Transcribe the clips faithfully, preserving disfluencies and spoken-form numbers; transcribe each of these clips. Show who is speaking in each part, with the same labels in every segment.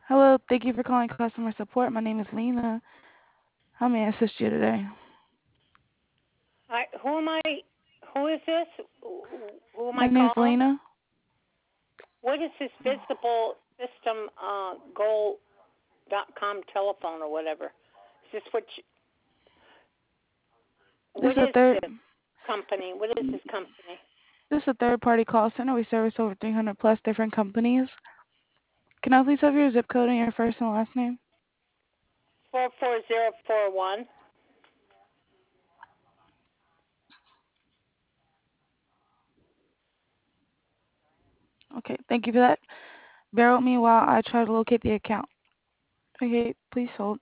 Speaker 1: Hello, thank you for calling customer support. My name is Lena. How may I assist you today?
Speaker 2: Hi, who am I? Who is this? Who who am
Speaker 1: My
Speaker 2: I
Speaker 1: name is
Speaker 2: calling?
Speaker 1: Lena.
Speaker 2: What is this visible system uh, goal dot com telephone or whatever? Is this what? You,
Speaker 1: This
Speaker 2: what
Speaker 1: is a
Speaker 2: is
Speaker 1: third
Speaker 2: this company? What is this company?
Speaker 1: this is a third party call center. We service over three hundred plus different companies. Can I please have your zip code and your first and last name?
Speaker 2: Four four zero four one.
Speaker 1: Okay, thank you for that. Bear with me while I try to locate the account. Okay, please hold.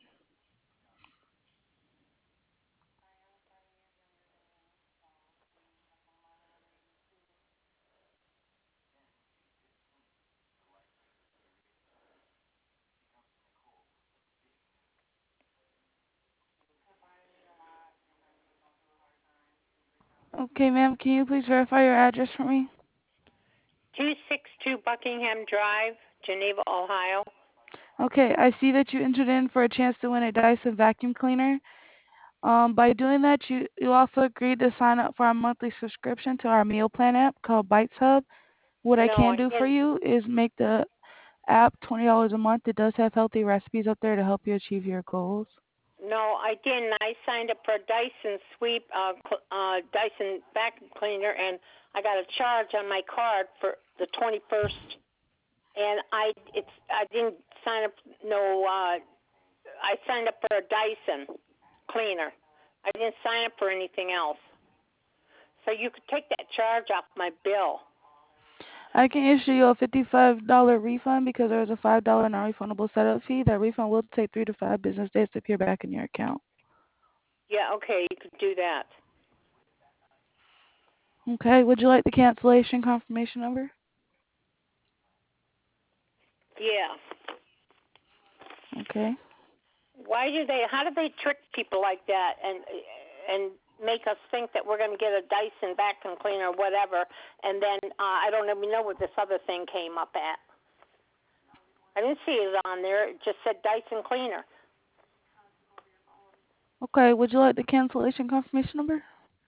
Speaker 1: Okay, ma'am, can you please verify your address for me?
Speaker 2: Two six two Buckingham Drive, Geneva, Ohio.
Speaker 1: Okay, I see that you entered in for a chance to win a Dyson vacuum cleaner. Um, by doing that, you, you also agreed to sign up for our monthly subscription to our meal plan app called Bites Hub. What I
Speaker 2: No,
Speaker 1: can
Speaker 2: I
Speaker 1: do for
Speaker 2: didn't.
Speaker 1: you is make the app twenty dollars a month. It does have healthy recipes up there to help you achieve your goals.
Speaker 2: No, I didn't. I signed up for a Dyson sweep, uh, cl- uh, Dyson vacuum cleaner, and I got a charge on my card for the twenty first. And I, it's, I didn't sign up. No, uh, I signed up for a Dyson cleaner. I didn't sign up for anything else. So you could take that charge off my bill.
Speaker 1: I can issue you a fifty-five dollars refund because there is a five dollars non-refundable setup fee. That refund will take three to five business days to appear back in your account.
Speaker 2: Yeah, okay, you could do that.
Speaker 1: Okay, would you like the cancellation confirmation number?
Speaker 2: Yeah.
Speaker 1: Okay.
Speaker 2: Why do they? How do they trick people like that and and make us think that we're going to get a Dyson vacuum cleaner or whatever, and then uh, I don't even know what this other thing came up at. I didn't see it on there. It just said Dyson cleaner.
Speaker 1: Okay, would you like the cancellation confirmation number?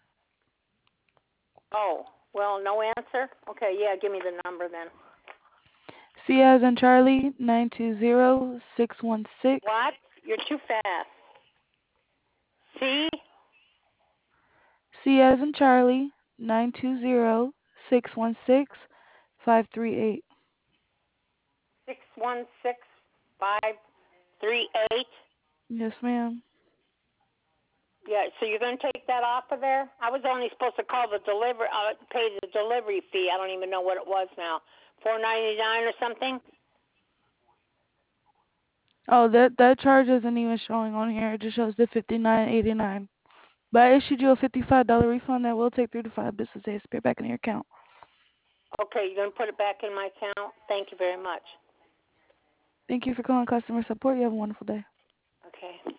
Speaker 2: Oh, well, no answer. Okay, yeah, give me the number then.
Speaker 1: C as in Charlie, nine two zero six one six.
Speaker 2: What? You're too fast. C
Speaker 1: C as in Charlie, nine two zero six one six five three eight.
Speaker 2: six one six five three eight.
Speaker 1: Yes, ma'am.
Speaker 2: Yeah, so you're going to take that off of there? I was only supposed to call the deliver, uh, pay the delivery fee. I don't even know what it was now, four ninety nine or something.
Speaker 1: Oh, that that charge isn't even showing on here. It just shows the fifty nine eighty nine. But I issued you a fifty five dollar refund that will take three to five business days to pay back in your account.
Speaker 2: Okay, you're going to put it back in my account. Thank you very much.
Speaker 1: Thank you for calling customer support. You have a wonderful day.
Speaker 2: Okay.